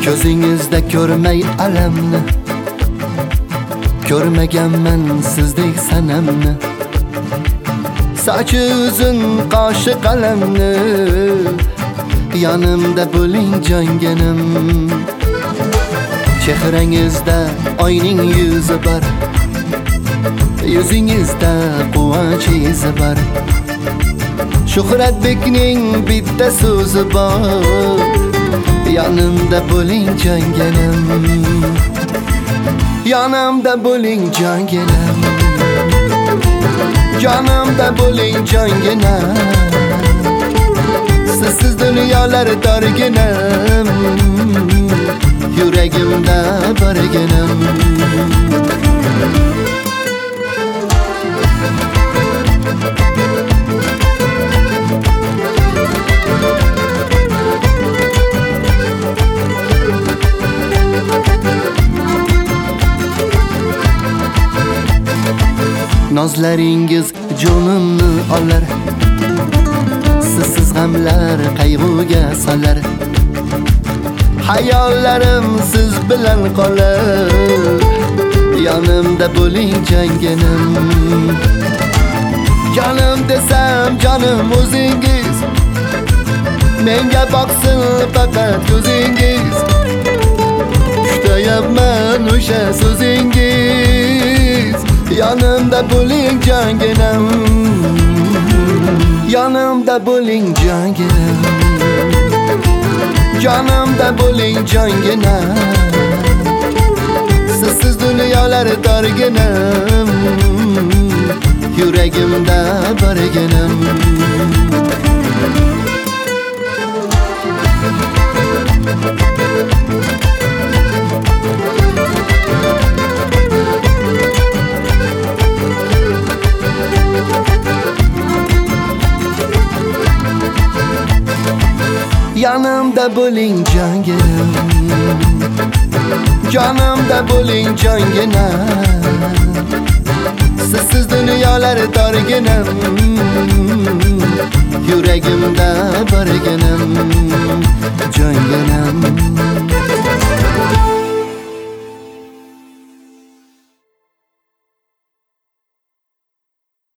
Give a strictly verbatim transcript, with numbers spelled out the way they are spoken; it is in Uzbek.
Ko'zingizda ko'rmay alamni, ko'rmaganman sizdek sanamni. Sochi uzun qoshi qalamni, yonimda bo'ling jonganim. Chehrangizda oyning yuzi bor, yuzingizda quvonch izi bor. Shuhratbekning bitta so'zi bor, yonimda bo'ling jonganim. Yonimda bo'ling jonganim. Yonimda bo'ling jonganim. Sizsiz dunyolar dorganim, yuragimda borganim. Nozlaringiz jonimni olar, sizsiz g'amlar qayg'uga solar. Hayollarim siz bilan qolar, yonimda bo'ling jonganim. Jonim desam jonim o'zingiz, menga boqsin faqat ko'zingiz. Kutayapman o'sha so'zingiz, yonimda bo'ling jonganim. Yonimda bo'ling jonganim. Yonimda bo'ling jonganim. Sizsiz dunyolar dorganim, yuragimda borganim. Yonimda bo'ling jonganim. Yonimda bo'ling jonganim. Sizsiz dunyolar dorganim,